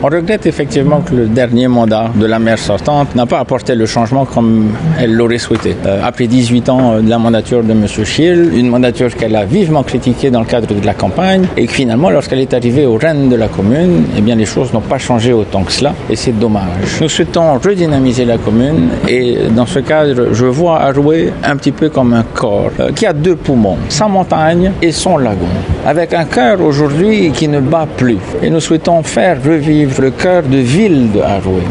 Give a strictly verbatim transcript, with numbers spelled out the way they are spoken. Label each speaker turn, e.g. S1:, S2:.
S1: On regrette effectivement que le dernier mandat de la maire sortante n'a pas apporté le changement comme elle l'aurait souhaité. Euh, après dix-huit ans de la mandature de M. Schill, une mandature qu'elle a vivement critiquée dans le cadre de la campagne, et que finalement, lorsqu'elle est arrivée aux rênes de la commune, eh bien les choses n'ont pas changé autant que cela, et c'est dommage. Nous souhaitons redynamiser la commune, et dans ce cadre, je vois Arouet un petit peu comme un corps euh, qui a deux poumons, sa montagne et son lagon, avec un cœur aujourd'hui qui ne bat plus. Et nous souhaitons faire revivre le cœur de ville de Arouet.